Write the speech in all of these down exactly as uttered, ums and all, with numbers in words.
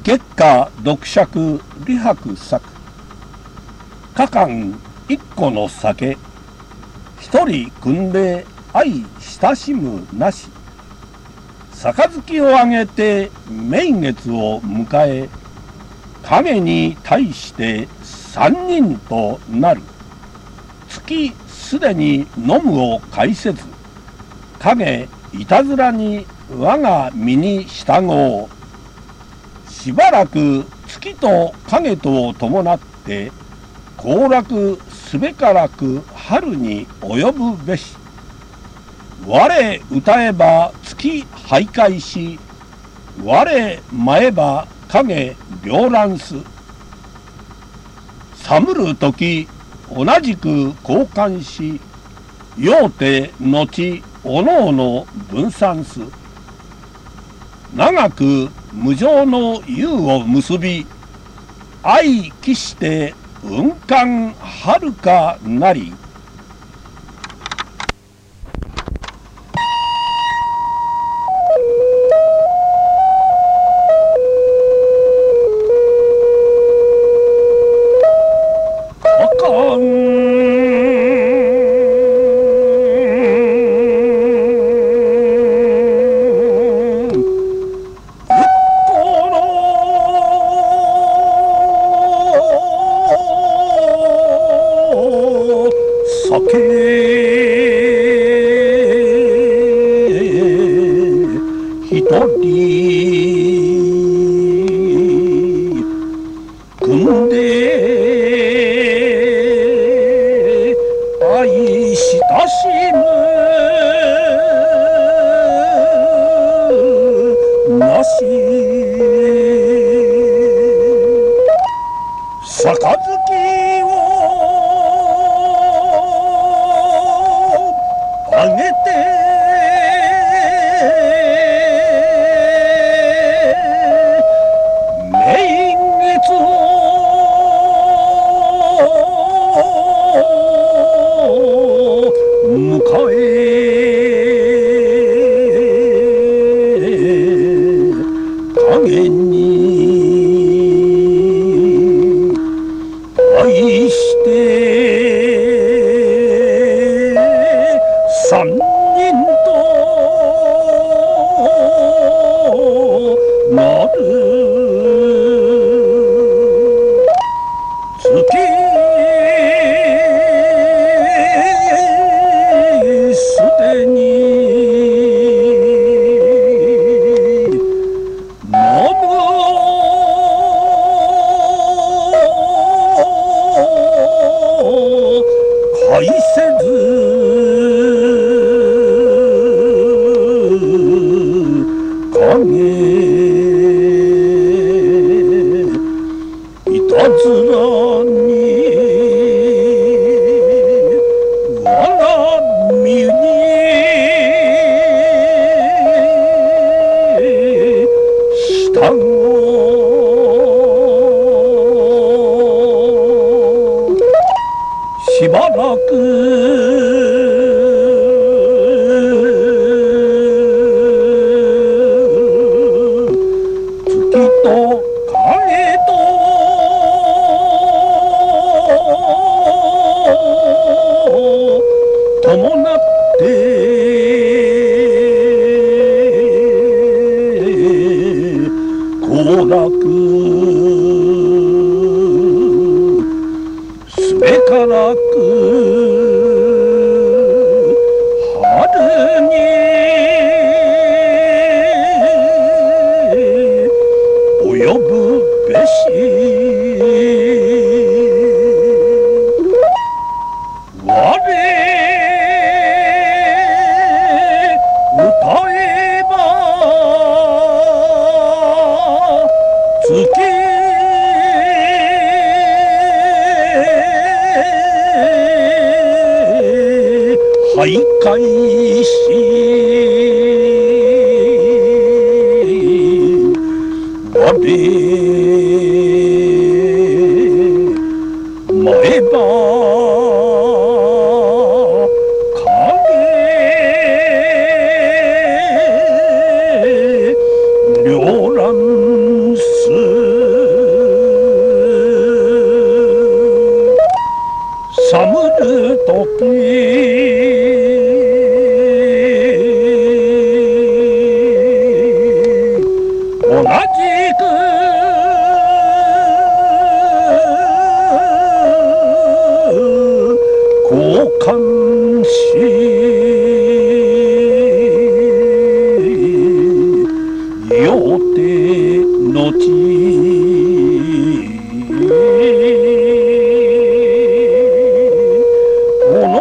月下読釈利白作。家間一個の酒。一人汲んで愛親しむなし。杯をあげて名月を迎え、影に対して三人となる。月すでに飲むを介せず、影いたずらに我が身に従おう。しばらく月と影とを伴って行楽すべからく春に及ぶべし。我歌えば月徘徊し、我舞えば影両乱す。寒る時同じく交換し、ようて後おのおの分散す。長く無常の友を結び、愛期して雲間遥かなり。一人汲んで愛親しむなし。杯をあげて影に愛して三人となる。月すでに愛せず影いたずらに我が身に従う。しばらく月と影と伴って行楽すべからく春に及ぶべし。我歌えば月徘徊し、我舞えば影両乱す。 く交換しよてのちこの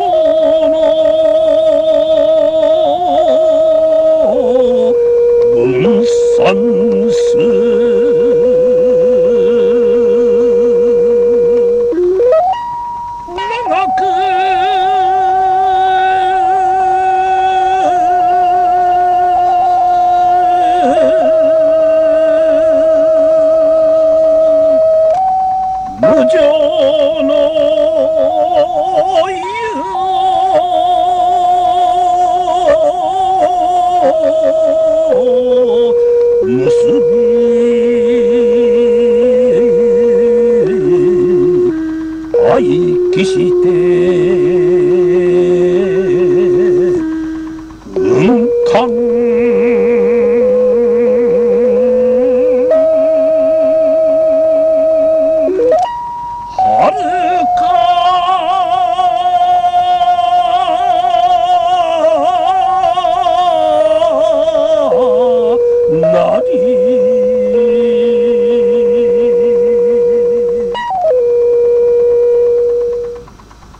分散す長く無常の結び愛期して雲間